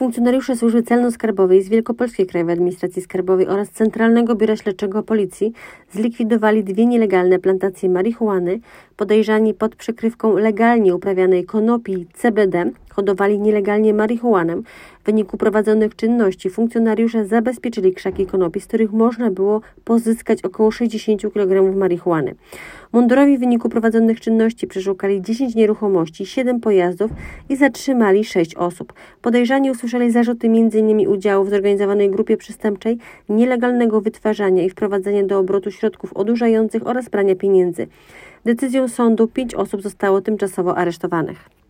Funkcjonariusze Służby Celno-Skarbowej z Wielkopolskiej Krajowej Administracji Skarbowej oraz Centralnego Biura Śledczego Policji zlikwidowali 2 nielegalne plantacje marihuany. Podejrzani pod przykrywką legalnie uprawianej konopi CBD hodowali nielegalnie marihuanę. W wyniku prowadzonych czynności funkcjonariusze zabezpieczyli krzaki konopi, z których można było pozyskać około 60 kg marihuany. Mundurowi w wyniku prowadzonych czynności przeszukali 10 nieruchomości, 7 pojazdów i zatrzymali 6 osób. Podejrzani usłyszeli zarzuty m.in. udziału w zorganizowanej grupie przestępczej, nielegalnego wytwarzania i wprowadzania do obrotu środków odurzających oraz prania pieniędzy. Decyzją sądu 5 osób zostało tymczasowo aresztowanych.